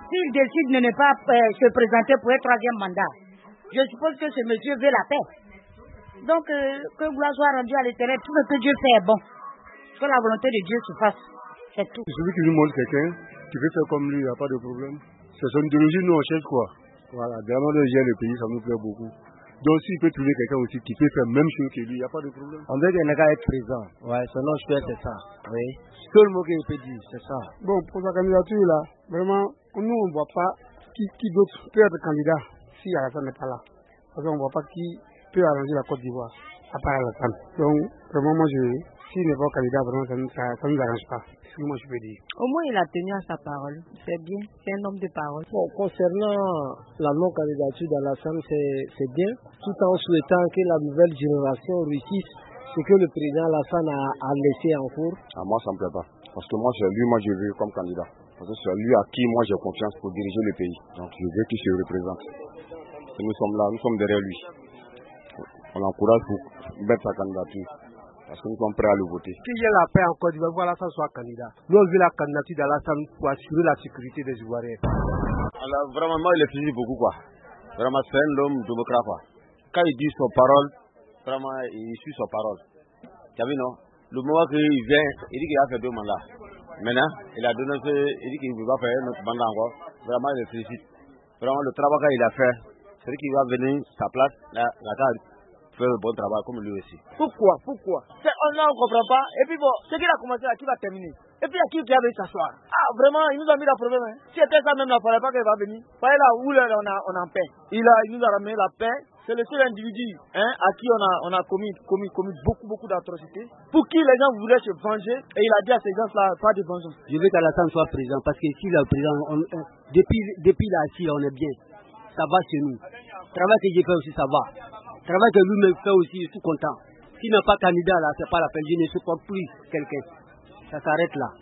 S'il décide de ne pas se présenter pour un troisième mandat, je suppose que ce monsieur veut la paix. Donc, que gloire soit rendue à l'Éternel, tout ce que Dieu fait est bon. Que la volonté de Dieu se fasse, c'est tout. Celui qui nous montre quelqu'un, qui veut faire comme lui, il n'y a pas de problème. C'est son idéologie, nous on cherche quoi. Voilà, vraiment de gérer le pays, ça nous plaît beaucoup. Donc s'il peut trouver quelqu'un aussi qui peut faire même chose que lui, il n'y a pas de problème. On veut qu'il n'ait être présent. Ouais, son nom c'est ça. Oui. Seul mot qu'il peut dire, c'est ça. Bon, pour sa candidature là, vraiment, nous on ne voit pas qui d'autre peut être candidat si Alassane n'est pas là. Parce qu'on ne voit pas qui peut arranger la Côte d'Ivoire, à part Alassane. Donc, vraiment, moi, s'il n'est pas candidat, vraiment, ça ne nous arrange pas. C'est ce que moi je peux dire. Au moins, il a tenu à sa parole. C'est bien, c'est un homme de parole. Bon, concernant la non-candidature d'Alassane, c'est bien, tout en souhaitant que la nouvelle génération réussisse ce que le président Alassane a laissé en cours. Moi, ça ne me plaît pas. Parce que moi, c'est lui, je veux comme candidat. Parce que c'est lui à qui moi j'ai confiance pour diriger le pays. Donc, je veux qu'il se représente. Et nous sommes là, nous sommes derrière lui. On l'encourage pour mettre sa candidature. Parce que nous sommes prêts à le voter. Qu'il y ait la paix en Côte d'Ivoire, Alassane soit candidat. Nous, on veut la candidature d'Alassane pour assurer la sécurité des Ivoiriens. Alors, vraiment, moi, il est félicite beaucoup, quoi. Vraiment, c'est un homme démocrate, quoi. Quand il dit son parole, vraiment, il suit son parole. Tu as vu, non? Le moment qu'il vient, il dit qu'il a fait 2 mandats. Maintenant, il a donné il dit qu'il ne veut pas faire un autre mandat encore. Vraiment, il est félicite. Vraiment, le travail qu'il a fait, c'est lui qui va venir à sa place, la faire le bon travail comme lui aussi. Pourquoi on ne comprend pas. Et puis bon, ce qu'il a commencé là, qui va terminer. Et puis il y a qui vient venir s'asseoir. Ah, vraiment, il nous a mis le problème. Hein. Si c'était ça même, il ne fallait pas qu'il va venir. Voyez là où on est en paix. Il nous a ramené la paix. C'est le seul individu à qui on a commis beaucoup d'atrocités. Pour qui les gens voulaient se venger. Et il a dit à ces gens-là, pas de vengeance. Je veux qu'Alassane soit présent. Parce que si le président, depuis là, si on est bien. Ça va chez nous. Le travail que j'ai fait aussi, ça va. Le travail que lui-même fait aussi, je suis content. S'il n'est pas candidat là, c'est pas la peine. Je ne supporte plus quelqu'un. Ça s'arrête là.